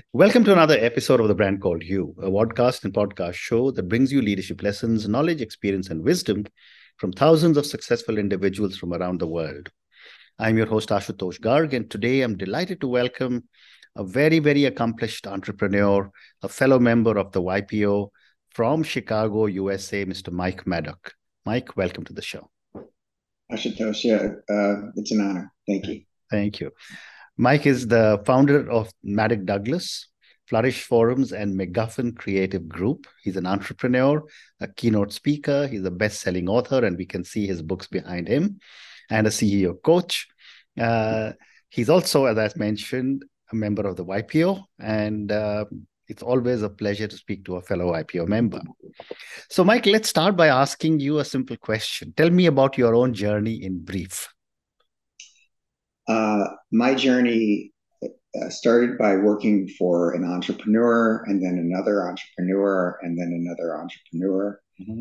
Welcome to another episode of The Brand Called You, a podcast and podcast show that brings you leadership lessons, knowledge, experience, and wisdom from thousands of successful individuals from around the world. I'm your host, Ashutosh Garg, and today I'm delighted to welcome a very, very accomplished entrepreneur, a fellow member of the YPO from Chicago, USA, Mr. Mike Maddock. Mike, welcome to the show. Ashutosh, it's an honor. Thank you. Thank you. Mike is the founder of Maddock Douglas, Flourish Forums, and McGuffin Creative Group. He's an entrepreneur, a keynote speaker. He's a best-selling author, and we can see his books behind him, and a CEO coach. He's also, as I mentioned, a member of the YPO, and it's always a pleasure to speak to a fellow YPO member. So, Mike, let's start by asking you a simple question. Tell me about your own journey in brief. My journey started by working for an entrepreneur, and then another entrepreneur, and then another entrepreneur.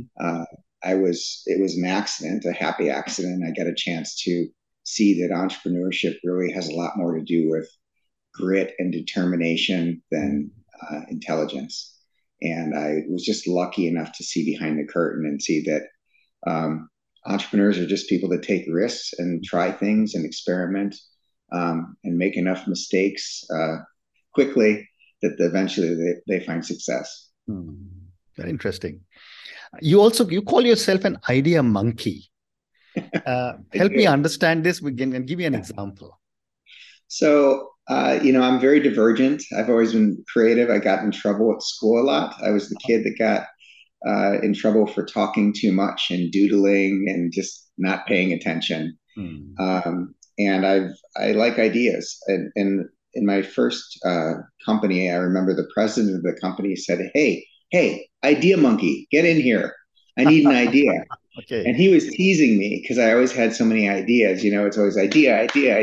It was an accident, a happy accident. I got a chance to see that entrepreneurship really has a lot more to do with grit and determination than intelligence. And I was just lucky enough to see behind the curtain and see that entrepreneurs are just people that take risks and try things and experiment and make enough mistakes quickly that eventually they find success. Very interesting. You call yourself an idea monkey. Help me understand this and give me an example. So, I'm very divergent. I've always been creative. I got in trouble at school a lot. I was the kid that got in trouble for talking too much and doodling and just not paying attention. And I like ideas. And in my first company, I remember the president of the company said, Hey, idea monkey, get in here. I need an idea. Okay. And he was teasing me because I always had so many ideas. It's always idea.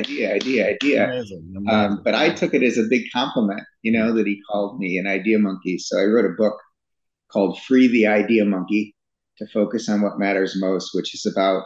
Amazing. But I took it as a big compliment, that he called me an idea monkey. So I wrote a book called Free the Idea Monkey to focus on what matters most, which is about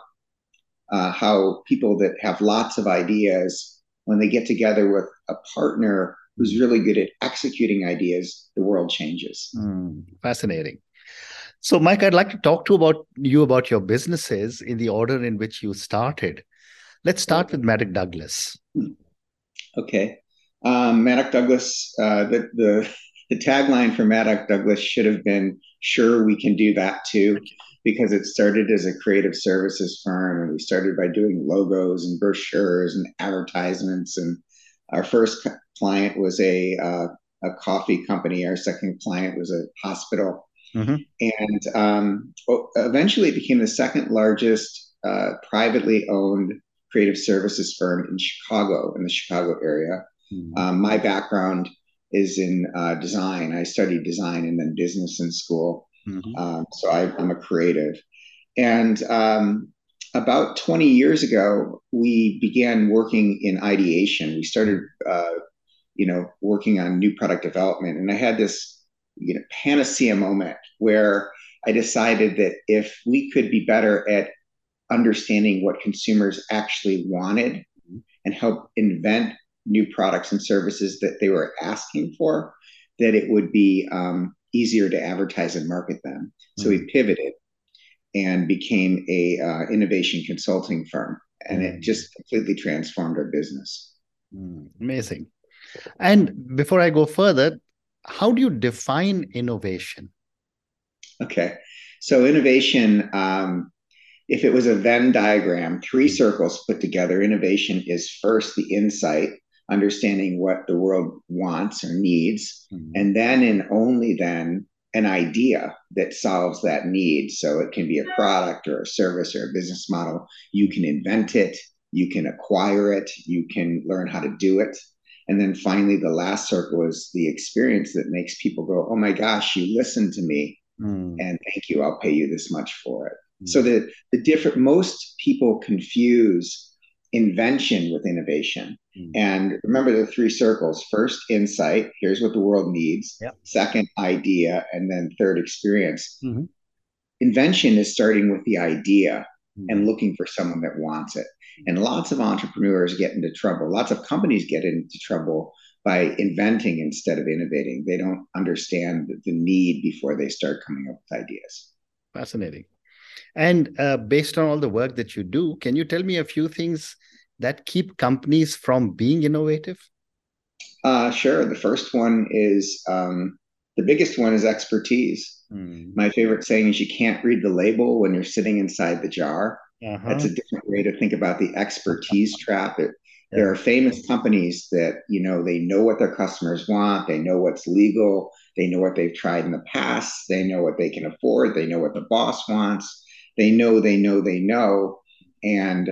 how people that have lots of ideas, when they get together with a partner who's really good at executing ideas, the world changes. Fascinating. So, Mike, I'd like to talk to you about your businesses in the order in which you started. Let's start with Maddock Douglas. Okay. Maddock Douglas, the tagline for Maddock Douglas should have been, sure, we can do that too, because it started as a creative services firm, and we started by doing logos and brochures and advertisements. And our first client was a coffee company. Our second client was a hospital. And eventually it became the second largest privately owned creative services firm in Chicago, in the Chicago area. My background is in design. I studied design and then business in school. So I'm a creative. And about 20 years ago, we began working in ideation. We started, working on new product development. And I had this, panacea moment where I decided that if we could be better at understanding what consumers actually wanted and help invent new products and services that they were asking for, that it would be easier to advertise and market them. So we pivoted and became a innovation consulting firm, and it just completely transformed our business. Amazing. And before I go further, how do you define innovation? Okay. So innovation, if it was a Venn diagram, three circles put together, innovation is first the insight, understanding what the world wants or needs, and then and only then an idea that solves that need. So it can be a product or a service or a business model. You can invent it, you can acquire it, you can learn how to do it. And then finally, the last circle is the experience that makes people go, oh my gosh, you listened to me, and thank you, I'll pay you this much for it. So most people confuse invention with innovation. And remember the three circles: first, insight, here's what the world needs. Second, idea, and then third, experience. Invention is starting with the idea and looking for someone that wants it. And lots of entrepreneurs get into trouble. Lots of companies get into trouble by inventing instead of innovating. They don't understand the need before they start coming up with ideas. Fascinating. And based on all the work that you do, can you tell me a few things that keep companies from being innovative? Sure. The first one is the biggest one is expertise. My favorite saying is you can't read the label when you're sitting inside the jar. That's Uh-huh. a different way to think about the expertise trap. There Yeah. are famous companies that, they know what their customers want. They know what's legal. They know what they've tried in the past. They know what they can afford. They know what the boss wants. They know. And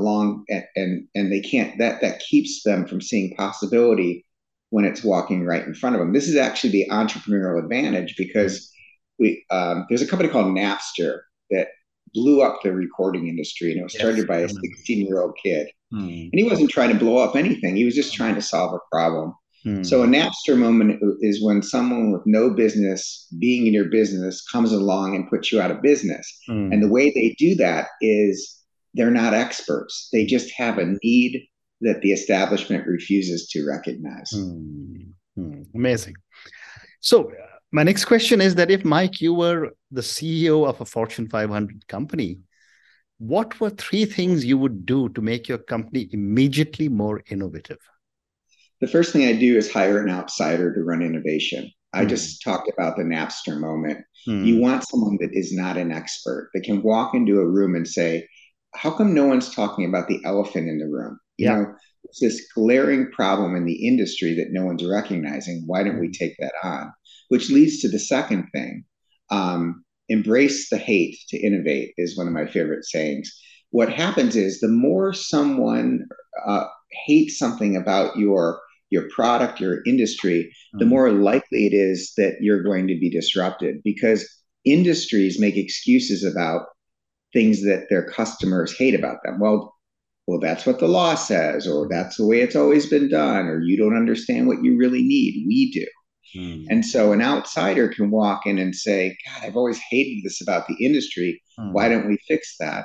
and they can't, that keeps them from seeing possibility when it's walking right in front of them. This is actually the entrepreneurial advantage because there's a company called Napster that blew up the recording industry, and it was Yes. started by a 16-year-old kid. Hmm. And he wasn't trying to blow up anything; he was just trying to solve a problem. So a Hmm. Napster moment is when someone with no business being in your business comes along and puts you out of business. And the Hmm. way they do that is they're not experts. They just have a need that the establishment refuses to recognize. Hmm. Hmm. Amazing. So, my next question is that if Mike, you were the CEO of a Fortune 500 company, what were three things you would do to make your company immediately more innovative? The first thing I do is hire an outsider to run innovation. I Hmm. just talked about the Napster moment. You Hmm. want someone that is not an expert, that can walk into a room and say, how come no one's talking about the elephant in the room? Yeah. It's this glaring problem in the industry that no one's recognizing. Why don't we Hmm. take that on? Which leads to the second thing. Embrace the hate to innovate is one of my favorite sayings. What happens is the more someone uh, hates something about your product, your industry, the Hmm. more likely it is that you're going to be disrupted because industries make excuses about things that their customers hate about them. Well, that's what the law says, or that's the way it's always been done, or you don't understand what you really need. We do. Hmm. And so an outsider can walk in and say, God, I've always hated this about the industry. Why Hmm. don't we fix that?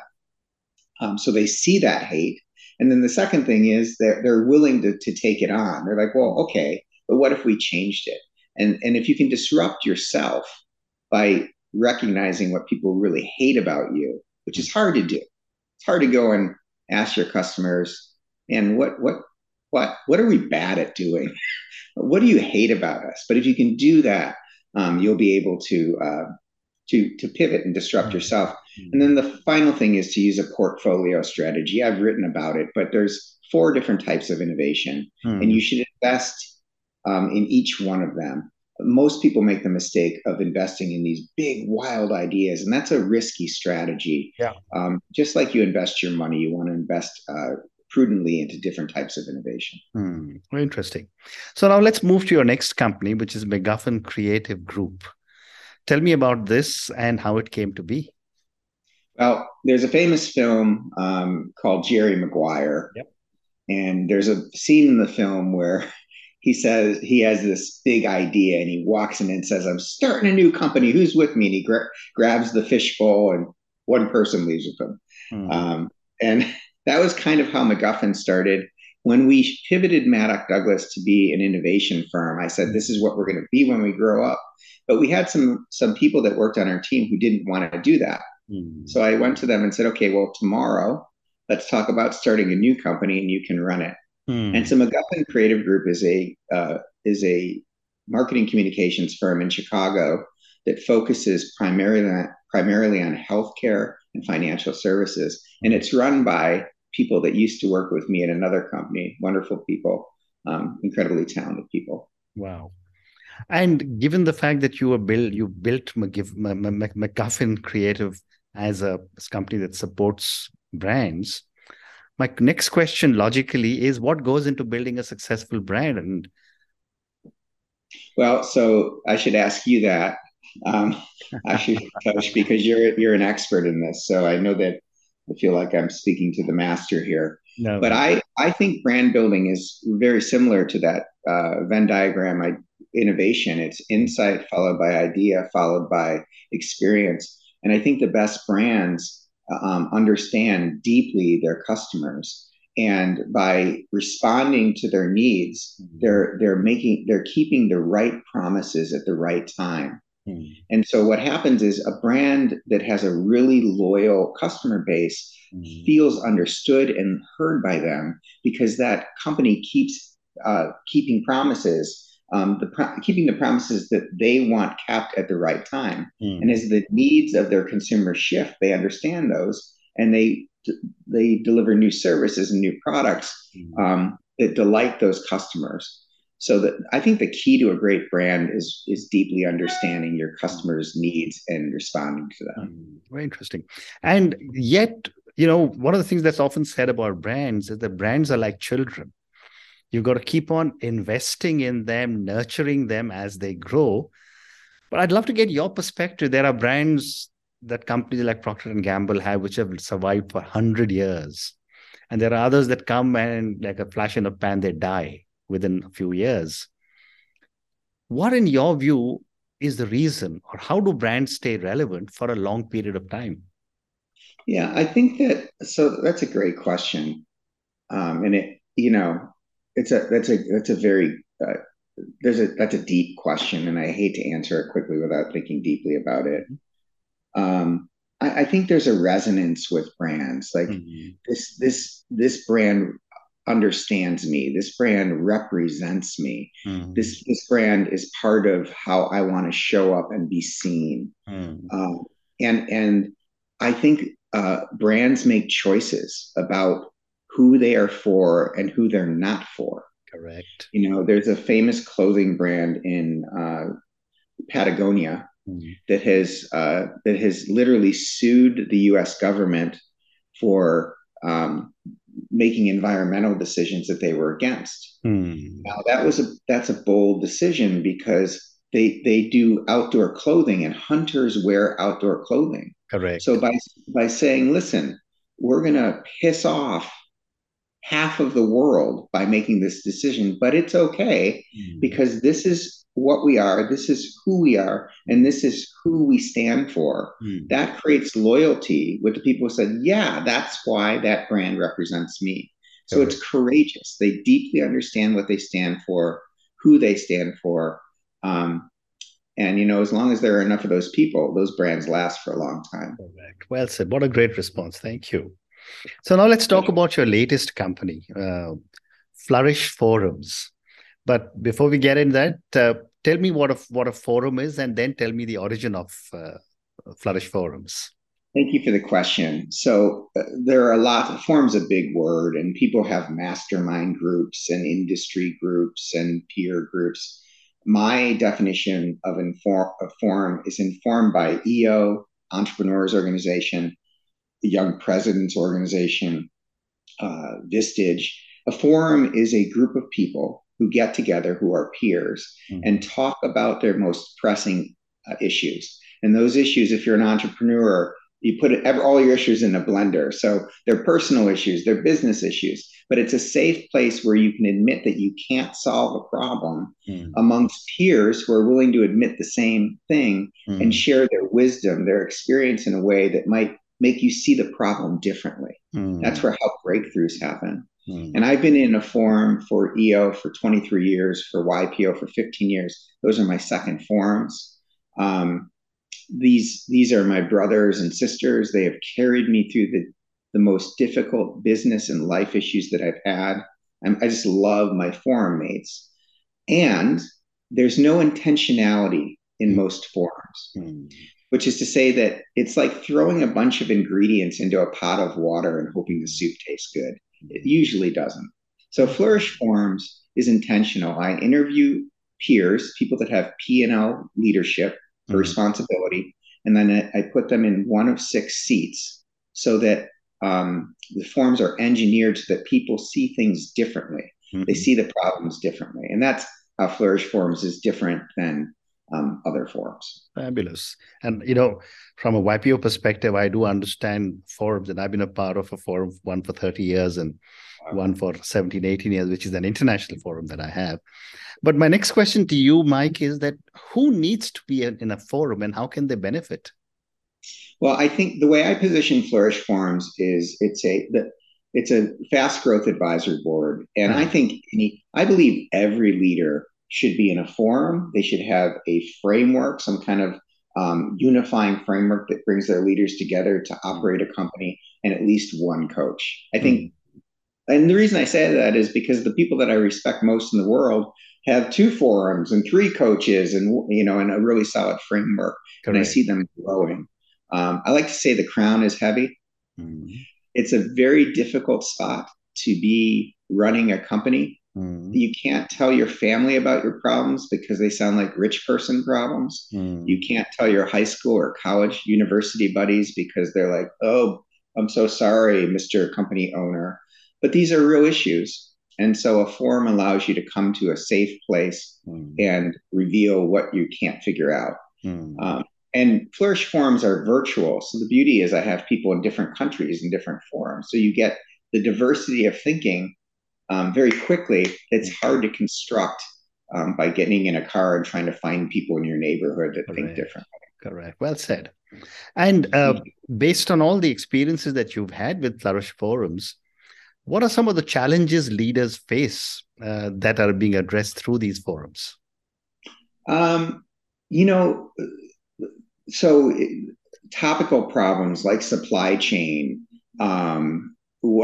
So they see that hate. And then the second thing is they're willing to take it on. They're like, well, okay, but what if we changed it? And if you can disrupt yourself by recognizing what people really hate about you, which Hmm. is hard to do. It's hard to go and ask your customers, and what are we bad at doing? What do you hate about us? But if you can do that, you'll be able to pivot and disrupt Hmm. yourself. And Hmm. then the final thing is to use a portfolio strategy. I've written about it, but there's four different types of innovation, and Hmm. you should invest in each one of them. Most people make the mistake of investing in these big, wild ideas, and that's a risky strategy. Yeah. Just like you invest your money, you want to invest prudently into different types of innovation. Hmm. Very interesting. So now let's move to your next company, which is McGuffin Creative Group. Tell me about this and how it came to be. Well, there's a famous film called Jerry Maguire, Yep. and there's a scene in the film where he says he has this big idea and he walks in and says, I'm starting a new company. Who's with me? And he grabs the fishbowl and one person leaves with him. Hmm. And that was kind of how MacGuffin started. When we pivoted Maddox Douglas to be an innovation firm, I said, this is what we're going to be when we grow up. But we had some people that worked on our team who didn't want to do that. Hmm. So I went to them and said, okay, well, tomorrow, let's talk about starting a new company and you can run it. And Hmm. so MacGuffin Creative Group is a marketing communications firm in Chicago that focuses primarily on healthcare and financial services, and Hmm. it's run by people that used to work with me at another company. Wonderful people, incredibly talented people. Wow. And given the fact that you built McGuffin Creative as a company that supports brands, my next question logically is what goes into building a successful brand? And Well, so I should ask you that, um, actually, Coach, because you're an expert in this. So I know that I feel like I'm speaking to the master here. no, But no. I think brand building is very similar to that Venn diagram. Innovation. It's insight followed by idea followed by experience. And I think the best brands understand deeply their customers. and by responding to their needs, they're keeping the right promises at the right time. And so what happens is a brand that has a really loyal customer base feels understood and heard by them because that company keeps keeping promises, keeping the promises that they want kept at the right time. And as the needs of their consumers shift, they understand those, and they deliver new services and new products that delight those customers. So that I think the key to a great brand is deeply understanding your customers' needs and responding to them. Very interesting. And yet, one of the things that's often said about brands is that brands are like children. You've got to keep on investing in them, nurturing them as they grow. But I'd love to get your perspective. There are brands that companies like Procter and Gamble have, which have survived for 100 years. And there are others that come and like a flash in a pan, they die within a few years. What, in your view, is the reason, or how do brands stay relevant for a long period of time? Yeah, I think that's a great question. And that's a very, that's a deep question, and I hate to answer it quickly without thinking deeply about it. I think there's a resonance with brands. Like this brand understands me. This brand represents me. This brand is part of how I want to show up and be seen. And I think brands make choices about who they are for and who they're not for. Correct. There's a famous clothing brand in Patagonia that has literally sued the U.S. government for making environmental decisions that they were against. Now that's a bold decision because they do outdoor clothing, and hunters wear outdoor clothing. Correct. So by saying, listen, we're going to piss off half of the world by making this decision, but it's okay because this is what we are, this is who we are, and this is who we stand for. That creates loyalty with the people who said, yeah, that's why that brand represents me. So it's courageous. They deeply understand what they stand for, who they stand for. And, as long as there are enough of those people, those brands last for a long time. Correct. Well said. What a great response. Thank you. So now let's talk about your latest company, Flourish Forums. But before we get in that, tell me what a forum is, and then tell me the origin of Flourish Forums. Thank you for the question. So there are a lot. Forum's a big word, and people have mastermind groups and industry groups and peer groups. My definition of a forum is informed by EO, Entrepreneurs Organization, the Young Presidents Organization, Vistage. A forum is a group of people who get together who are peers and talk about their most pressing issues. And those issues, if you're an entrepreneur, you put all your issues in a blender. So they're personal issues, they're business issues, but it's a safe place where you can admit that you can't solve a problem amongst peers who are willing to admit the same thing and share their wisdom, their experience in a way that might make you see the problem differently. That's where how breakthroughs happen. And I've been in a forum for EO for 23 years, for YPO for 15 years. Those are my second forums. These are my brothers and sisters. They have carried me through the most difficult business and life issues that I've had. I just love my forum mates. And there's no intentionality in most forums, which is to say that it's like throwing a bunch of ingredients into a pot of water and hoping the soup tastes good. It usually doesn't. So Flourish Forums is intentional. I interview peers, people that have P&L leadership for responsibility, and then I put them in one of 6 seats so that the forums are engineered so that people see things differently. They see the problems differently. And that's how Flourish Forums is different than other forums. Fabulous. And, from a YPO perspective, I do understand forums, and I've been a part of a forum, one for 30 years and one for 17, 18 years, which is an international forum that I have. But my next question to you, Mike, is that who needs to be in a forum and how can they benefit? Well, I think the way I position Flourish Forums is it's a fast growth advisory board. And I Hmm. think I believe every leader should be in a forum. They should have a framework, some kind of unifying framework that brings their leaders together to Hmm. operate a company, and at least one coach. I Hmm. think, and the reason I say that is because the people that I respect most in the world have two forums and three coaches, and and a really solid framework, and I Correct. see them growing. I like to say the crown is heavy. Hmm. It's a very difficult spot to be running a company. Hmm. You can't tell your family about your problems because they sound like rich person problems. You Hmm. can't tell your high school or college, university buddies because they're like, oh, I'm so sorry, Mr. Company Owner. But these are real issues. And so a forum allows you to come to a safe place Hmm. and reveal what you can't figure out. Hmm. Um, and Flourish forums are virtual. So the beauty is I have people in different countries in different forums. So you get the diversity of thinking very quickly. It's hard to construct by getting in a car and trying to find people in your neighborhood that think Correct. different. Correct. Well said. And based on all the experiences that you've had with Flourish Forums, what are some of the challenges leaders face that are being addressed through these forums? Um, you know, so topical problems like supply chain, um,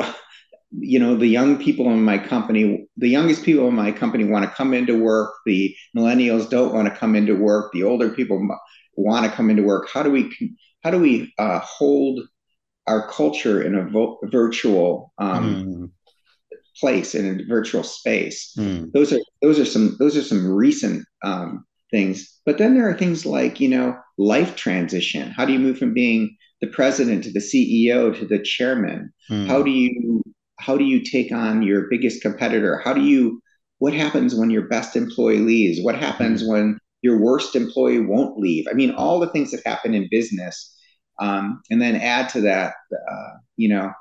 the young people in my company, the youngest people in my company want to come into work. The millennials don't want to come into work. The older people want to come into work. How do we hold our culture in a virtual Hmm. place, in a virtual space? Hmm. Those are some recent things. But then there are things like life transition. How do you move from being the president to the CEO to the chairman? How do Hmm. you how do you take on your biggest competitor? What happens when your best employee leaves? What happens Hmm. when your worst employee won't leave? I mean, all the things that happen in business. And then add to that, uh, you know,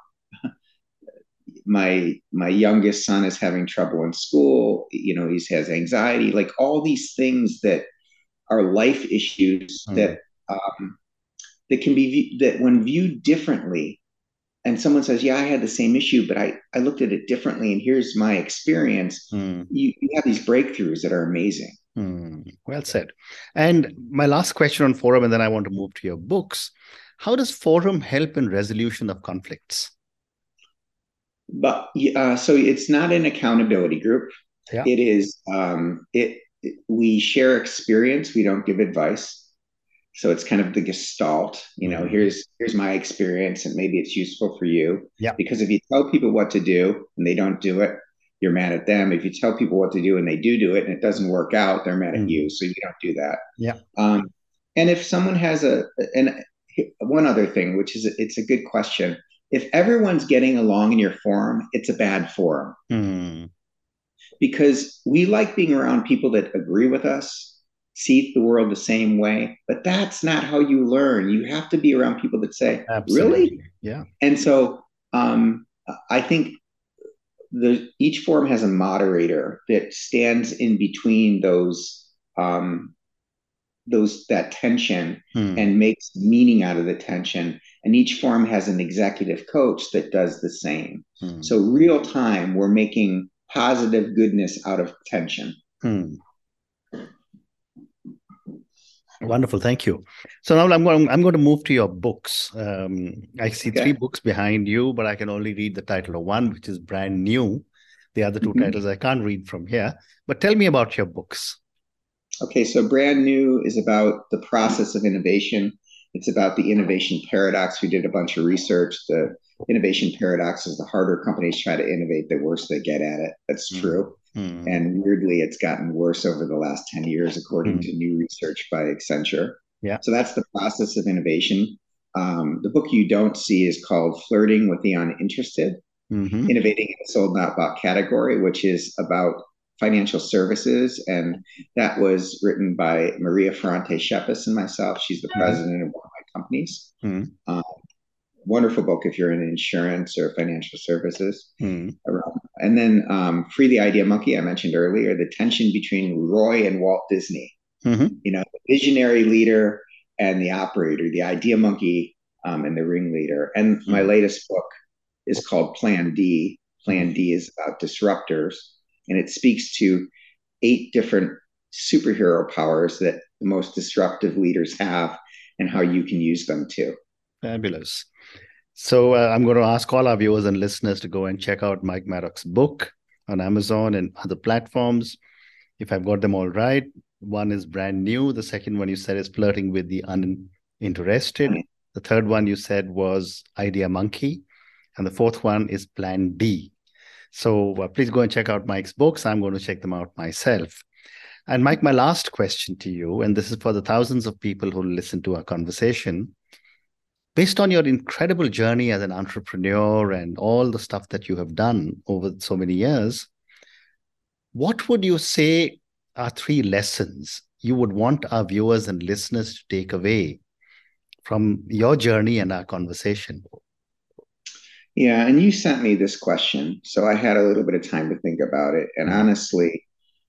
my youngest son is having trouble in school. He has anxiety, like all these things that are life issues Hmm. that can be that when viewed differently, and someone says, yeah, I had the same issue, but I looked at it differently, and here's my experience. Hmm. You have these breakthroughs that are amazing. Hmm. Well said. And my last question on forum, and then I want to move to your books. How does forum help in resolution of conflicts? But so it's not an accountability group. Yeah. It is we share experience, we don't give advice. So it's kind of the gestalt. Hmm. Here's my experience, and maybe it's useful for you. Yeah. Because if you tell people what to do and they don't do it, you're mad at them. If you tell people what to do and they do it and it doesn't work out, they're mad at you. Hmm. So you don't do that. Yeah. Um, and if someone has and one other thing, which is it's a good question. If everyone's getting along in your forum, it's a bad forum Hmm. because we like being around people that agree with us, see the world the same way, but that's not how you learn. You have to be around people that say, really? Absolutely. Yeah. And so I think each forum has a moderator that stands in between that tension Hmm. and makes meaning out of the tension. And each forum has an executive coach that does the same. Hmm. So real time, we're making positive goodness out of tension. Hmm. Wonderful, thank you. So now I'm going to move to your books. I see three Okay. books behind you, but I can only read the title of one, which is Brand New. The other two Mm-hmm. titles I can't read from here. But tell me about your books. Okay, so Brand New is about the process of innovation. It's about the innovation paradox. We did a bunch of research. The innovation paradox is the harder companies try to innovate, the worse they get at it. That's Hmm. true. Hmm. And weirdly, it's gotten worse over the last 10 years, according to Hmm. new research by Accenture. Yeah. So that's the process of innovation. The book you don't see is called Flirting with the Uninterested, Hmm. Innovating in a Sold Not Bought Category, which is about financial services. And that was written by Maria Ferrante Shepis and myself. She's the Hmm. president of one of my companies. Hmm. Um, Wonderful book if you're in insurance or financial services. Hmm. And then Free the Idea Monkey, I mentioned earlier, the tension between Roy and Walt Disney, Hmm. the visionary leader and the operator, the idea monkey and the ringleader. And my Hmm. latest book is called Plan D. Plan D is about disruptors, and it speaks to 8 different superhero powers that the most disruptive leaders have and how you can use them too. Fabulous. So I'm going to ask all our viewers and listeners to go and check out Mike Maddock's book on Amazon and other platforms. If I've got them all right, one is Brand New. The second one you said is Flirting with the Uninterested. The third one you said was Idea Monkey. And the fourth one is Plan D. So please go and check out Mike's books. I'm going to check them out myself. And Mike, my last question to you, and this is for the thousands of people who listen to our conversation. Based on your incredible journey as an entrepreneur and all the stuff that you have done over so many years, what would you say are 3 lessons you would want our viewers and listeners to take away from your journey and our conversation? Yeah, and you sent me this question, so I had a little bit of time to think about it. And honestly,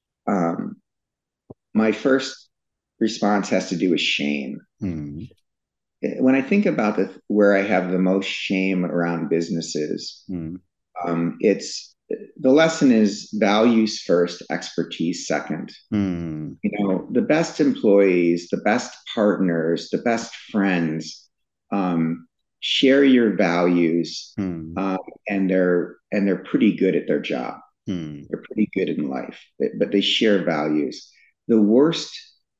my first response has to do with shame. When I think about where I have the most shame around businesses, it's the lesson is values first, expertise second. You know, the best employees, the best partners, the best friends share your values, and they're pretty good at their job. They're pretty good in life, but they share values. The worst,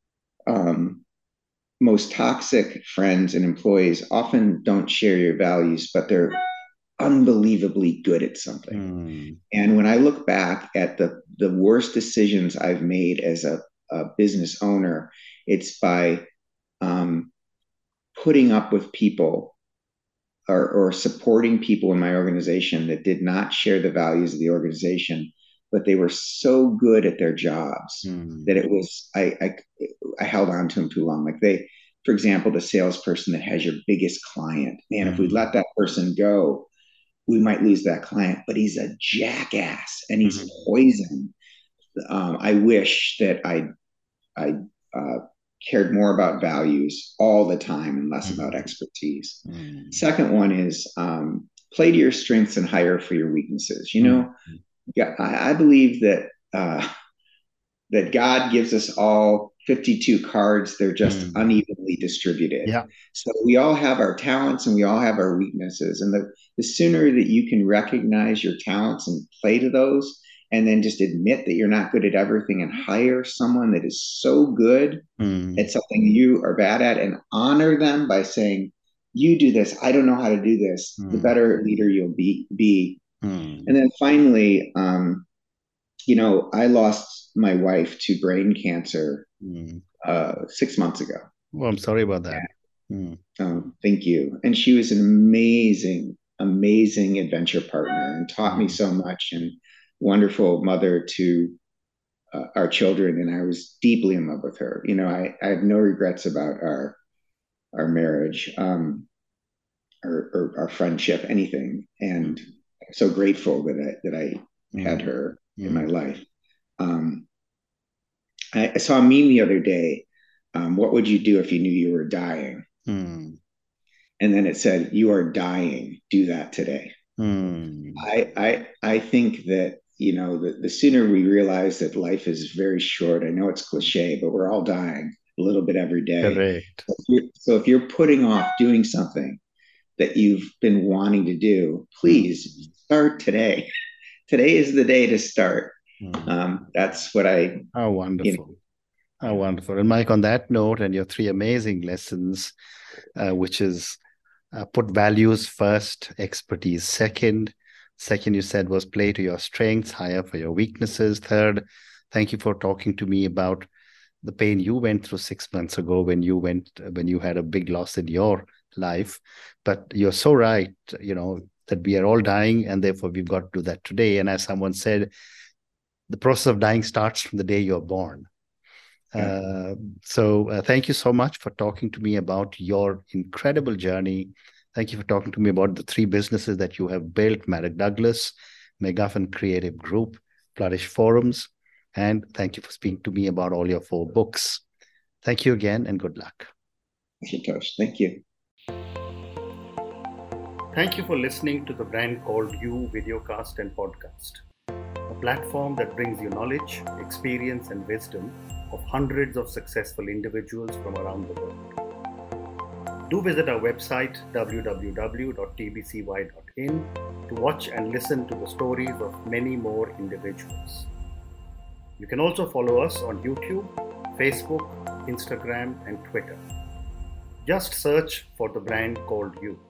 most toxic friends and employees often don't share your values, but they're unbelievably good at something. And when I look back at the worst decisions I've made as a business owner, it's by putting up with people or supporting people in my organization that did not share the values of the organization, but they were so good at their jobs that it was, I held on to them too long. Like for example, the salesperson that has your biggest client, man, if we let that person go, we might lose that client, but he's a jackass and he's poison. I wish that I cared more about values all the time and less about expertise. Second one is play to your strengths and hire for your weaknesses. You know, I believe that that God gives us all 52 cards. They're just unevenly distributed. Yeah. So we all have our talents and we all have our weaknesses. And the sooner that you can recognize your talents and play to those, and then just admit that you're not good at everything and hire someone that is so good at something you are bad at and honor them by saying, you do this, I don't know how to do this, the better leader you'll be. And then finally, you know, I lost my wife to brain cancer 6 months ago. Well, I'm sorry about that. Thank you. And she was an amazing, amazing adventure partner and taught me so much, and wonderful mother to our children. And I was deeply in love with her. You know, I have no regrets about our marriage, or our friendship, anything. And I'm so grateful that I had her in my life. I saw a meme the other day. What would you do if you knew you were dying? And then it said, you are dying. Do that today. I think that, you know, the sooner we realize that life is very short, I know it's cliche, but we're all dying a little bit every day. Correct. So if you're putting off doing something that you've been wanting to do, please start today. Today is the day to start. That's what How wonderful. You know. How wonderful. And Mike, on that note, and your 3 amazing lessons, which is put values first, expertise second. Second, you said, was play to your strengths, hire for your weaknesses. Third, thank you for talking to me about the pain you went through 6 months ago when you had a big loss in your life. But you're so right, you know, that we are all dying, and therefore we've got to do that today. And as someone said, the process of dying starts from the day you're born. So thank you so much for talking to me about your incredible journey. Thank you for talking to me about the 3 businesses that you have built: Maddock Douglas, McGuffin Creative Group, Flourish Forums. And thank you for speaking to me about all your 4 books. Thank you again, and good luck. Thank you, Tosh. Thank you. Thank you for listening to the Brand Called You videocast and podcast, a platform that brings you knowledge, experience, and wisdom of hundreds of successful individuals from around the world. Do visit our website www.tbcy.in to watch and listen to the stories of many more individuals. You can also follow us on YouTube, Facebook, Instagram, and Twitter. Just search for the Brand Called You.